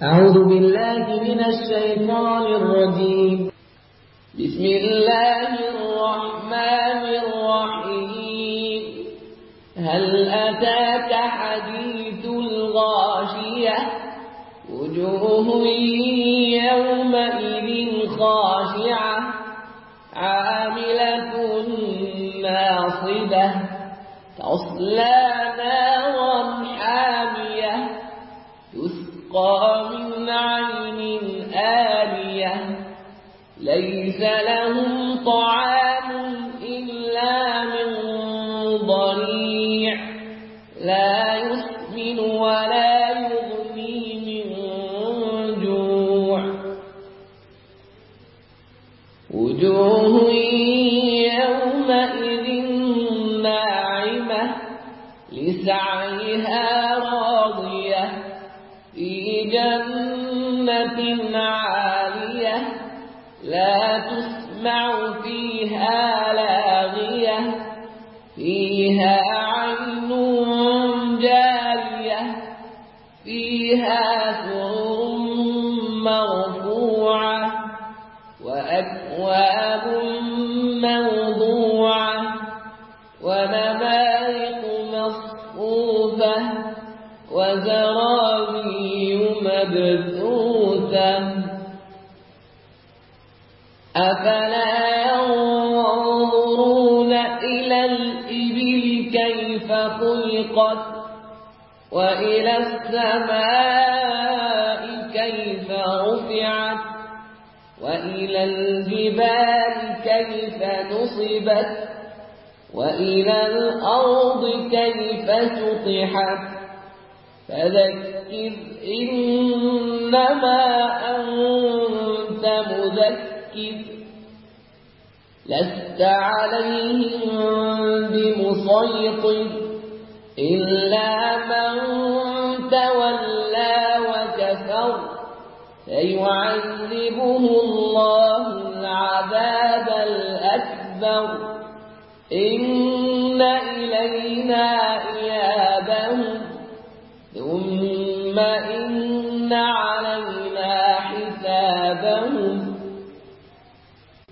أعوذ بالله من الشيطان الرجيم. بسم الله الرحمن الرحيم. هل أتاك حديث الغاشية؟ وجوه يومئذ خاشعة عاملة ناصبة تصلى نارا حامية تسقى من عين آنية ليس لهم طعام إلا من ضريع لا يسمن ولا يغني من جوع. وجوه يومئذ ناعمة لسعيها راضية في جنة عالية لا تسمع فيها لاغية فيها عين جارية فيها سرر مرفوعة وأكواب موضوعة ونمارق مصفوفة وزرابي مبثوثة. أفلا ينظرون إلى الإبل كيف خلقت وإلى السماء كيف رفعت وإلى الجبال كيف نصبت وإلى الأرض كيف سطحت فذكر إنما أنت مذكر لست عليهم بمسيطر إلا من تولى وكفر سيعذبه الله العذاب الأكبر إن إلينا إيابهم ثم إن